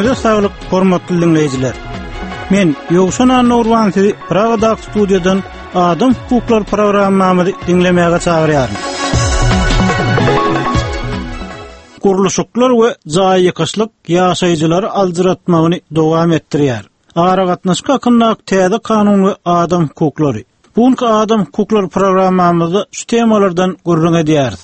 Ýüreğinize saglyk, hormatly dinleýijiler. Men Ýogşan Anurwan sizi Praga'daki studiýadan Adam hukuklar programmamy dinlemäge çagyrýarym. Guruluşyklar we jaýykyşlyk ýaşaýjylary aldyratmagyny dowam etdirýär. Ara gatnaşyk hakyndaky täze kanun we adam hukuklary. Buňky adam hukuklar programmamyzda şu temalardan gurrun edýäris.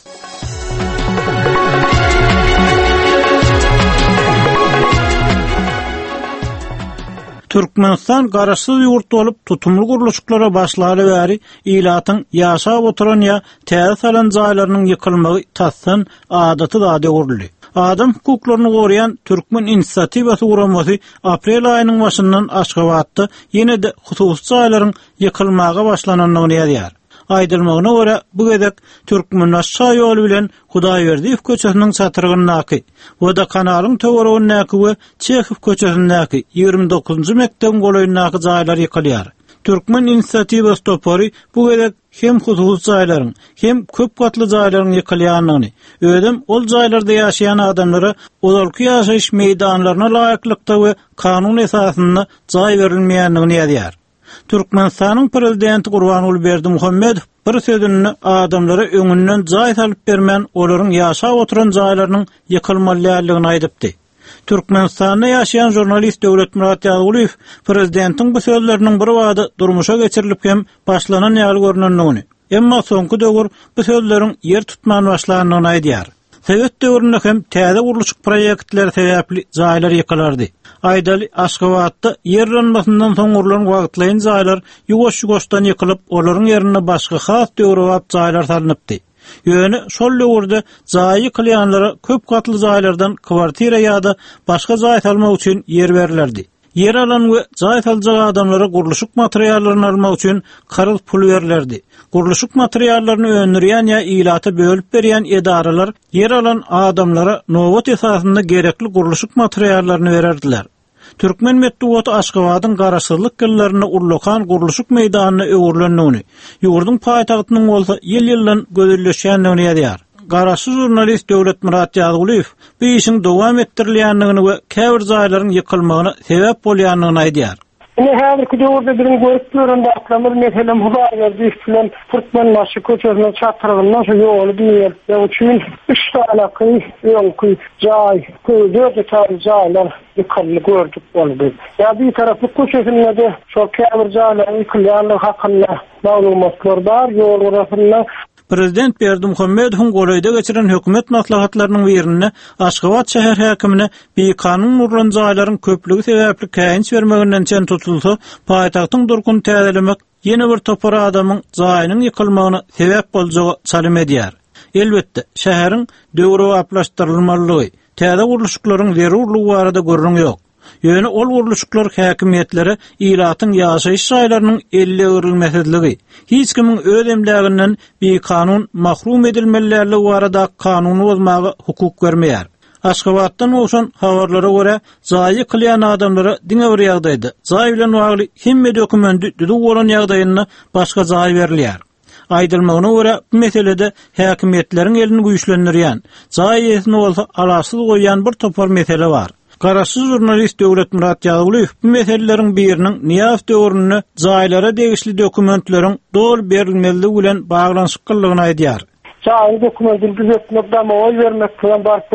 Türkmenistan garaşsyz ýurt bolup tutumly guruluşyklara başlary bäri ilatyň ýaşap oturan ýa täze salan jaýlarynyň ýykylmagy tassan adaty da guruldy. Adam hukuklaryny gorayan Türkmen inisiatiwasy guramasy aprel aýynyň başyndan Aşgabatda ýene-de hususy jaýlaryň ýykylmagy başlananyny ýazýar. Aýdylmagyna görä bu gezek Türkmenbaşy ýoly bilen Hudaýberdiýew köçesiniň çatyrgyndaky we kanalyň töweregindäki we Çehiw köçesindäki 29-njy mekdebiň golaýyndaky jaýlar ýykylýar. Türkmen inisiatiwasy topary bu gezek hem hususy jaýlaryň hem köp gatly jaýlaryň ýykylýanyny, ödem ol jaýlarda ýaşaýan adamlara olarky ýaşaýyş meýdanlaryna laýyklykda we kanun esasynda jaý berilmeýändigini ýazýar. Türkmenistanyň prezidenti Gurbanuly Berdimuhammedow bir sözünde adamlara öňünden jaý salyp bermän olaryň ýaşap oturan jaýlarynyň ýykylmalylygyny aýdypdy. Türkmenistanda ýaşaýan jurnalist Döwlet Murat Ýaguliýew prezidentiň bu sözleriniň bir wagty durmuşa geçirilip hem başlanan ýaly görnendigini, emma soňky döwür bu sözleriň ýer tutman başlanyny aýdýar. Sowet döwründe hem täze guruluşyk proýektler sebäpli jaýlar ýykylardy. Aýdaly Aşgabatda ýer ýanmasyndan soň gurulan wagtlaýyn jaýlar ýugoş-ýugoşdan ýykylyp, olaryň ýerine başga has döwrewap jaýlar salynıpdy. Ýöne şol döwürde jaý ýykylýanlara köp gatly jaýlardan kwartira ýa-da başga jaý salmak üçin ýer berilerdi. Yer alan we jaý saljak adamlara guruluşyk materiallaryny almak üçin karıl pul berilerdi. Guruluşyk materiallaryny öňürýän ýa ilaty bölüp berýän edaralar yer alan adamlara nowat esasynda gerekli guruluşyk materiallaryny bererdiler. Türkmen Medeniýeti Aşgabatyň garaşsyzlyk gillerini urlakan guruluşyk meýdanyna öwürlendigini, ýurduň paýtagtynyň bolsa ýyl-ýyldan gözelleşýändigini ýazýar. Garaşsyz jurnalist Döwlet Murat Ýaguliýew bu işiň dowam etdirilýändigini we käbir jaýlaryň ýykylmagyna sebäp bolýandygyny aýdýar. Häzirki döwürde birini görüp görende aklamyr meselem Hudaýberdiýew bilen Türkmenbaşy köçesine çatyrgyndan şu ýoly diýer. Ýa üçin 3 talaky ýöňky jaý, köýde jaýlar ýykyldy gördük boldy. Ýa bir tarapy köçesinde şo käbir jaýlar ýykylýanlygy hakynda maglumatlar bar, ýol orasynda Prezident Berdimuhammedow golaýda geçiren hökümet maslahatlarynyň birine Aşgabat şäher häkimine bir kanun urulan jaýlaryň köplügi sebäpli käýinç bermeginden çen tutulsa, paýtagtyň durgun täzelemek ýene bir topar adamyň jaýynyň ýykylmagyna sebäp boljagy salym edýär. Elbetde, şäheriň döwrewaplaşdyrylmalygy, täze guruluşyklaryň zerurlygy barada görüň ýok. Ýöne ol guruluşyklar häkimiýetlere ilatyň ýaşaýyş jaýlarynyň elle örilmesizligi, hiç kimiň öz emläginden bir kanun mahrum edilmeliligi barada kanuny bozmagy hukuk bermeýär. Aşgabatdan oşan habarlara görä, jaý ýykylýan adamlara diňe bir ýagdaýda jaý bilen bagly hemme dokumenti düdük bolan ýagdaýyna başga jaý berilýär. Aýdylmagyna görä, bu meselede häkimiýetleriň elini güýçlendirýän, jaý ýesini bolsa alasyz goýan bir topar mesele bar. Garaşsyz jurnalist Döwlet Murat Ýaguliýew bu meseleleriň biriniň Niýaf döwrüne jaýlara degişli dokumentleriň dol berilmeligi bilen baglanyşykylygyny aýdýar. Jaý dokumentin düzeltmekden oý vermek bilen bar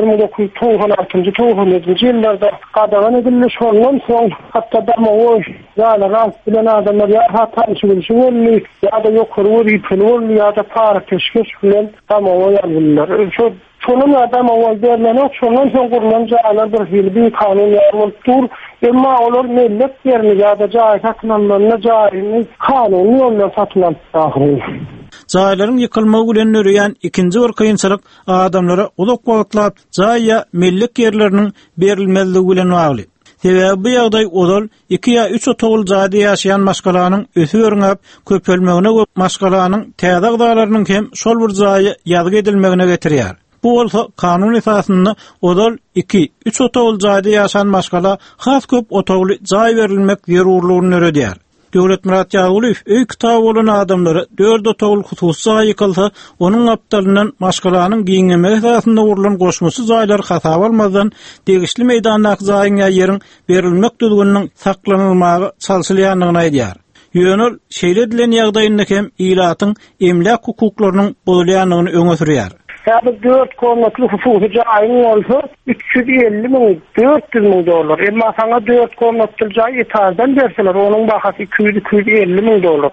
1996-97-nji ýyllarda qadağan edilmiş ondan soň hatda da oý jaýlar bilen adamlar ýa hata işgülüşi bolýar, ýa-da ýokary ýypylyp ýa-da para keşkeş bilen oý alýarlar. Şonun adam oý bermeli, şondan soň gurulan jaýlar bir hilbi kanun ýarmylypdyr. Emma olar millet ýerine ýa-da jaý satmanlaryna jaýyny kanuny ýoldan satylan ahir. Jaýlaryň ýykylmagy bilen örýän ikinji bir kynçylyk adamlara ulak wagtlap jaýya millet ýerleriniň berilmezligi bilen bagly. Sebäbi bu ýagdaý odal 2 ýa 3 otogul jaýda ýaşaýan maşgalanyň ösü öňäp köpelmegine we maşgalanyň täze gydalarynyň hem şol bir jaýy ýazgy edilmegine getirýär. Bu bolsa kanun esasynda odal 2-3 otogul jaýda ýaşaýan maşgala has köp otogly jaý berilmek zerurlygyny öredýär. Döwlet Murat Ýagulyw öý kitap bolan adamlara 4 otogul hususy ýykylsa, onuň aptalyndan maşgalanyň giňeme esasynda urulan goşmasy zaýlar hasap almadan degişli meýdandaky zaýyň ýeriň berilmek düzgünniň saklanylmagy çalşylýanlygyny aýdýar. Ýönül şeýle dilen ýagdaýynda hem ilatyň emlak hukuklarynyň bolýanlygyny öňe sürýär. Yani 4 konutlu hukuki jaýyň bolsa 350.000 $400.000. Emma sana 4 konutlu jaý ýetardan berseler, onuň bahasy $250.000.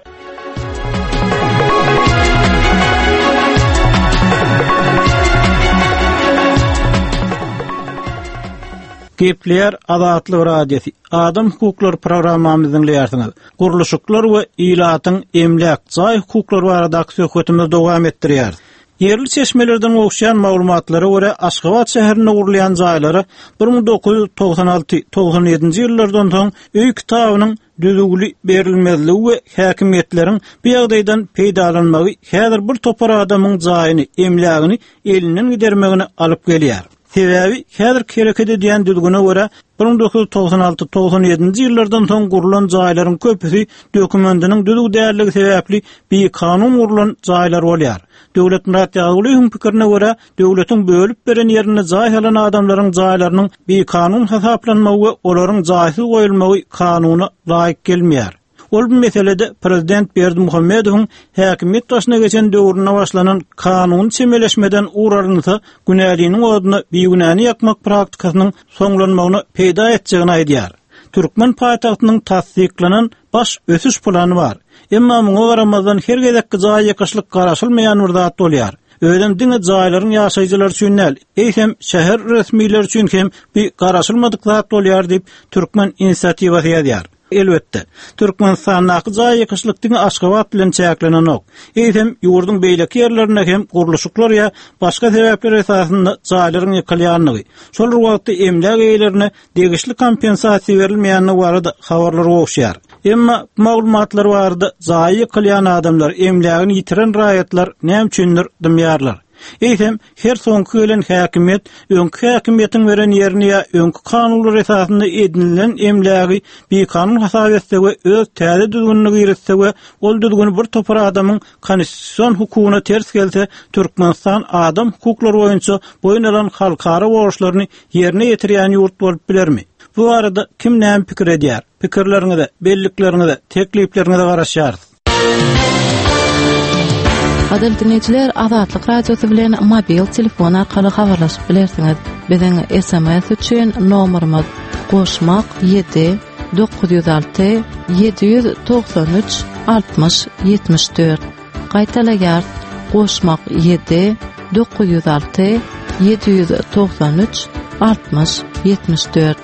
Gepler Azatlyk Radiosi Adam Hukukları programmamyzyň dinleýärsiňiz. Guruluşyklar we ilatyň emlak jaý hukuklary barada söhbetimizi dowam etdirýär. Yerli seçmelerden okşayan maglumatlary göre Aşgabat şäherinde gurulýan jaýlary 1996-97 ýyllardan soň öý kitabynyň düzgünli berilmezligi we häkimetleriň bu ýagdaýdan peýdalanmagy häzir bir topar adamyň jaýyny, emlagyny elinden gidermegine alyp gelýär. Sebebi häzir kereket edýän düzgüne görä 1996-97 ýyllardan soň gurulan jaýlaryň köpüsi dokumentiniň düzgün däerligi sebäpli bir kanun gurulan jaýlar bolýar. Döwlet Murat Ýagulywyň pikirine görä, döwletiň bölüp beren ýerine jaý alan adamlaryň jaýlarynyň bir kanun hasaplanmagy we olaryň jaýsy goýulmagy kanuny laýyk gelmeýär. Ol bu meselede Prezident Berdimuhammedowyň häkimet başyna geçen döwrüne başlanan kanun çemeleşmeden uğrarynsa günäliniň oduny beýgünäni ýakmak praktikasynyň soňlanmagyny peýda etjegini aýdýar. Türkmen paýtagtynyň tasdiklanan baş ösüş plany bar. Emma muňa garamazdan her gezekki jaý ýakaşlyk garaşylmaýan bir zat bolýar. Öýlen diňe jaýlaryň ýaşaýjylar üçin näl, eýsem şäher resmiýetleri üçin hem bir garaşylmadyk zat bolýar diýip Türkmen inisiatiwasy ýazýar. Elbette, Türkmenistanyň jaý ýakaşlykdyň Aşgabat bilen çäklenenok. Eýsem ýurduň beýleki ýerlerine hem guruluşyklar ýa başga sebäpler esasynda jaýlaryň ýakalýanlygy. Şol wagtda emlak eýlerine degişli kompensasiýa berilmeýänligi barada habarlar okşýar. Emma maglumatlar barada jaý ýakalýan adamlar emlagyny ýitiren raýatlar näme üçindir diýýärler. Eýsem her soňky gelen häkimet öňkü häkimetiň beren ýerini ýa öňkü kanunlar esasynda edinilen emlagi bir kanun hasap etse we öz täze düzgünligi ýeretse we ol düzgün bir topar adamyň konstitusiýon hukugyna ters gelse, Türkmenistan adam hukuklary boýunça boyun alan halkara borçlaryny ýerine ýetirýän ýurt bolup bilermi? Bu arada kim näme pikir edýär? Pikirleriňizi, belliklerinizi, tekliplerinizi garaşýarys. Adil dinleyijiler, Azatlyk Radiosu bilen mobil telefon arkaly habarlaşyp bilersiňiz. Biziň SMS üçin nomerimiz *7 906 793 60 74. Gaýtalaýar *7 906 793 60 74.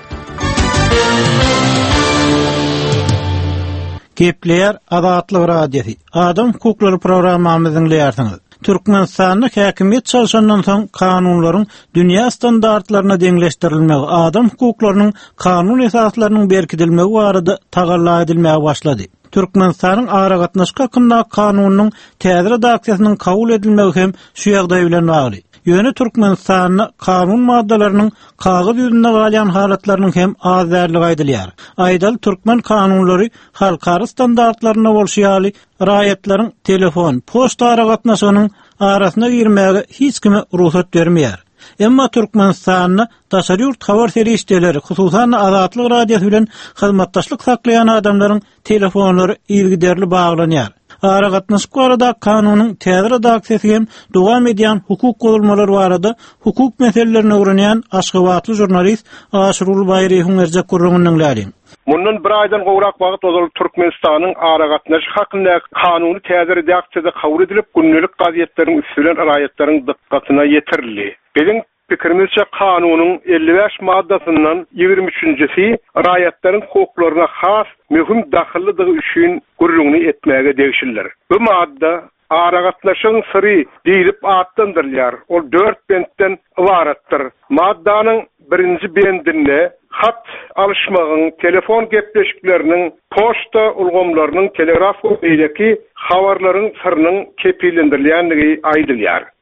Gepler Azatlyk Radiosi Adam Hukukları programmamyzyň dinleýärsiňiz. Türkmenistanyň häkimet çalşandan soň kanunlaryň dünýä standartlaryna deňleşdirilmegi, adam hukuklarynyň kanun esaslarynyň berkidilmegi barada tagalla edilmäge başlady. Türkmenistanyň ara gatnaşyk hakynda kanunyň täze redaksiýasynyň kabul edilmegi hem şu ýagdaý bilen bagly. Ýöne Türkmenistanyň kanun maddalarynyň kağız ýüzünde galýan halatlarynyň hem azarlygy aýdylýar. Aýdal türkmen kanunlary halkara standartlaryna bolşýaly raýatlaryň telefon, poçta aragatnaşygynyň arasyna girmäge hiç kime ruhsat bermeýär. Emma Türkmenistanyň daşary ýurt habar serişdeleri, hususan Azatlyk Radiosu bilen hyzmatdaşlyk saklaýan adamlaryň telefonlary ilgiderli baglanýar. Aragatnaşyk barada kanunyň täze redaksiýasy hem dowam edýän hukuk gurulmalary barada hukuk meselelerini öwrenýän Aşgabatly jurnalist Aşrul Bayry Hungerjek gurrumynyň läri. Mundan bir aýdan gowrak wagt ozal Türkmenistanyň aragatnaşyk hakyndaky kanuny täze redaksiýada kabul edilip günnelik gazetleriň üstünden raýatlaryň dikkatyna ýetirildi. Biziň pikirimizçe kanunyň 55 maddasyndan 23-nji raýatlaryň hukuklaryna has mühim dahillydygy üçin gurrunly etmäge degişirler. Bu madda aragatnaşyň syry diýilip atdandyrlar. Ol 4 bentden ibaratdyr. Maddanyň 1-nji bendinde hat alışmagyň, telefon gepleşikleriniň, poçta ulgamlarynyň, telegraf goýdaki habarlaryň syrynyň kepillendirilýänligi aýdylýar.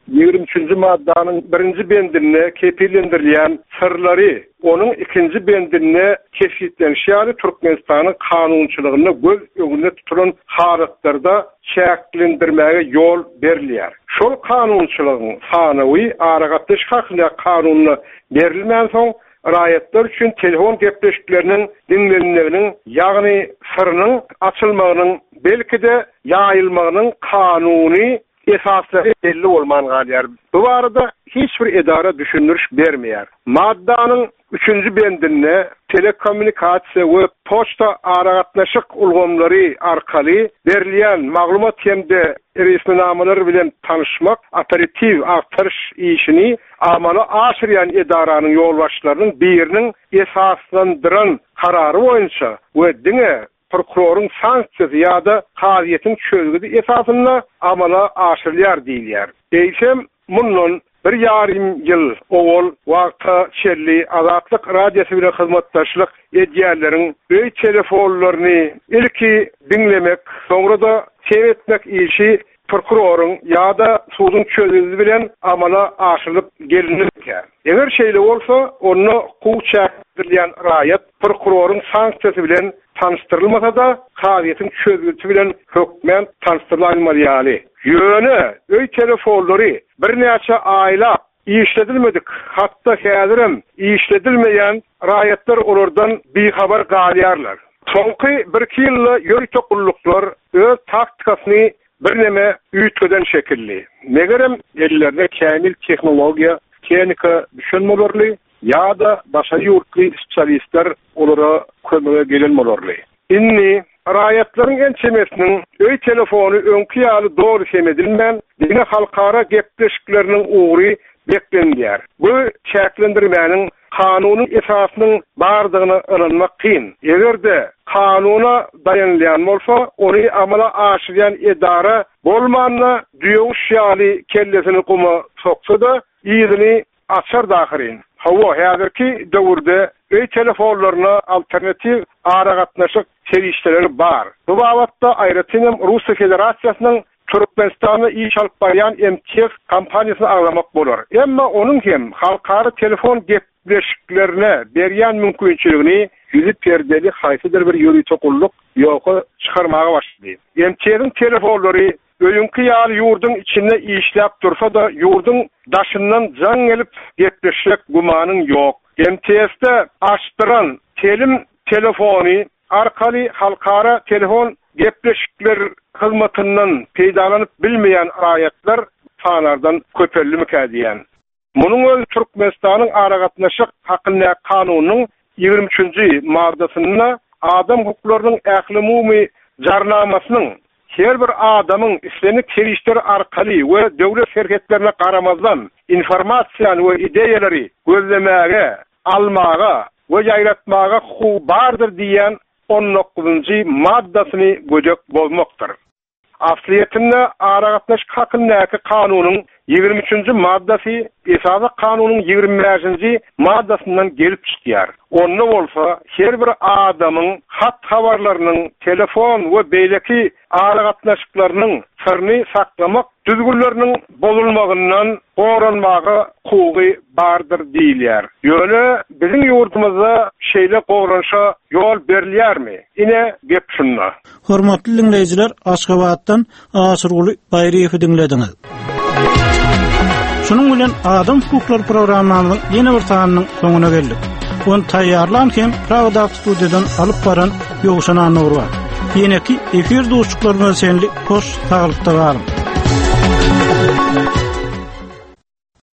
23. maddanın 1-nji bendine kepillendirilýän sırlary, onun 2-nji bendine keşiflenýän Türkmenistanyň kanunçylygyny göz öňünde tutulan halatlarda şäkillendirmäge ýol berilýär. Şol kanunçylygyň sanawy aragatlyş hakynda kanunyna berilmän soň raýatlar üçin telefon gepleşikleriniň dinlenmeginiň, ýagny sırrynyň açylmagynyň, belki-de ýaýylmagynyň kanuny esaslary belli bolman galýar. Bu barada hiç bir edara düşündürüş bermeýär. Maddanyň 3-nji bendine telekommunikasiýa we poçta aragatnaşyk ulgamlary arkaly berilýän maglumat hemde resminamalar bilen tanışmak, operativ aktarış işini amala aşyrýan edaranyň ýolbaşçylarynyň biriniň esaslandyran karary boýunça we diňe prokurorun sanksiyası ya da kaziyetin çözgüdü esasında amala aşırılýar diýilýär. Eýsem mundan bir yarım ýyl owal wagta şerli azatlyk radiosu bilen hyzmatdaşlyk edýärleriň öý telefonlaryny ilki dinlemek, soňra da sewetmek işi prokurorun ya da suudun çözgüdü bilen amala aşyrylyp gelinirken. Eger şeýle bolsa, onu hukuk çäkdirilýän raýat prokurorun sanksiyasy bilen tanıştırılmasa da kaziyetin çözgüsü bilen hökmen tanıştırılmaly. Ýöne öý telefonlary bir näçe aýla işledilmedik. Hatta häzirim işledilmeýän raýatlar olardan bihabar galýarlar. Soňky 1-2 ýylda ýöri tokulluklar öz taktikasyny bir neme üýtgeden şekilli. Megerem ellerinde kämil tehnologiýa, tehnika düşünmelerli ya da başa ýurtly spesialistler olara kömege gelenmelerli. Inni raýatlaryň en çemesiniň öý telefony öňki ýaly dogry semedilmän, diňe halkara gepleşikleriniň ugry beklenýär. Bu çäklendirmäniň kanunyň esasynyň bardygyny öğrenmek kyn. Egerde kanuna dayanlayan bolsa, onu amala aşyrýan edara bolmanla düýüş ýaly kellesini kuma soksa da ýygyny açar dahyrin. Hawa häzirki döwürde öý telefonlaryna alternativ aragatnaşyk serişleri bar. Bu wagtda aýratynam Russiýa Federasiýasynyň Türkmenistana iş alyp barýan MTF kompaniýasyny aglamak bolar. Emma onuň hem halkara telefon gepleşiklerine berýän mümkinçiligini yüzü perdeli haýsydyr bir ýöri tokulluk ýoky çykarmaga başlady. MTF'niň telefonlary öýünkü ýaly ýurdun içinde işläp dursa da ýurdun daşyndan jaň gelip gepleşek gumanyň ýok. MTF'de açdyran telefony arkaly halkara telefon gepleşikler hyzmatyndan peýdalanyp bilmeýän raýatlar sanardan köperilmek edýän. Munyň öz Türkmenistanyň aragatnaşyk hakynda kanunynyň 23-nji maddasyna adam hukuklarynyň ähli jarnamasynyň her bir adamyň islenik serişleri arkaly we döwlet şerketlerine garamazdan informasiýany we ideýalary gözlemäge, almaga we ýaýratmaga hukuky bardyr diýen 19-njy maddasyny göjek bolmakdyr. Asliyetinde aragatnaşyk hakyndaky kanunyň 23-nji maddasy esasy kanunyň 25-nji maddasyndan gelip çykýar. Onda bolsa her bir adamyň hat habarlarynyň, telefon we beýleki aragatnaşyklarynyň sirni saklamak, düzgünleriniň bozulmagyndan goranmaga hukuky bardyr diýilýär. Ýöne biziň ýurdumyzda şeýle goranşa ýol berilýärmi? Ine gep şunda. Hormatly dinleýijiler, Aşgabatdan Asyrguly Baýryewi dinlediňiz. Şunun bilen Adam Hukuklar programmanyň ýene bir sanynyň soňuna geldik. Onu taýýarlan hem Pravda studiýadan alyp baran Ýogşan Anur bar. Ýene-ki efir dostluklaryna senli hoş taýlykda barym.